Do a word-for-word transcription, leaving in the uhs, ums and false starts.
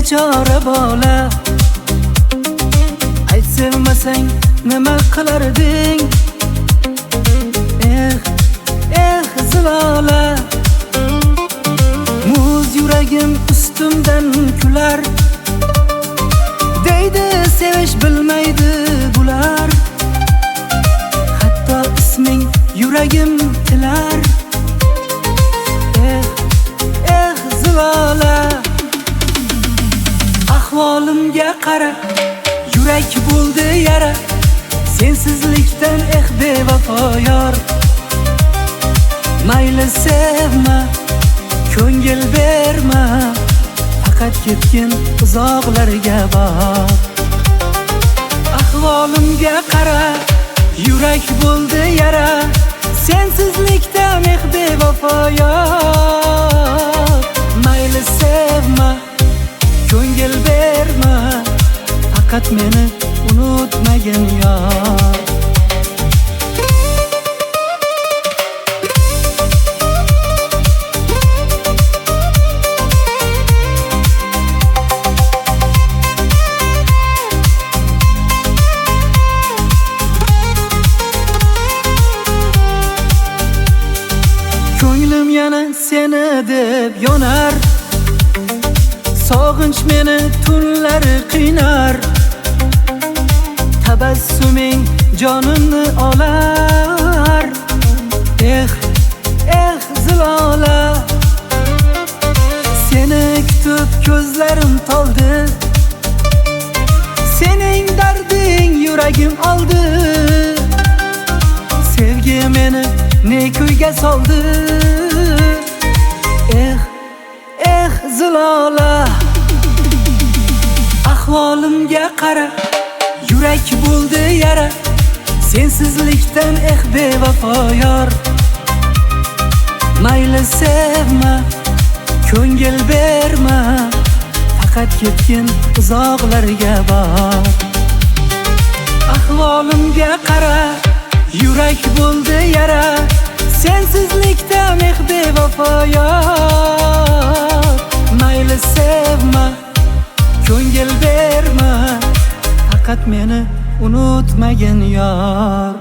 bechora bola. Ayt sevmasang nima qilarding? Eh, eh zilola. Muz yuragim ustimdan kular. Deydi sevish bilmaydi bular. Hatto isming yuragim tilar. Eh, eh zilola. Ahvolimga qara, yurak bo'ldi yara. Sensizlikdan eh bevafo yor. Mayli sevma, ko'ngil berma, faqat ketgin uzoqlarga bor. Ahvolimga qara, yurak bo'ldi yara. Sensizlikdan eh bevafo yor. Mayli sevma, ko'ngil berma, faqat meni unutmagin yor. Ko'nglim yana seni deb yonar. Sog'inch meni tunlar qiynar. Tabassuming jonimni olar. Eh, eh zilola. Seni kutib ko'zlarim toldi. Sening darding yuragim oldi. Sevgi meni ne kuyga soldi. Eh, eh zilola. Ahvolimga qara, yurak bo'ldi yara. Sensizlikdan eh bevafo yor. Mayli sevma, ko'ngil berma, faqat ketgin uzoqlarga bor. Ahvolimga qara, yurak bo'ldi yara. Sensizlikdan eh bevafo yor. Mayli sevma, ko'ngil berma, faqat meni unutmagin yor.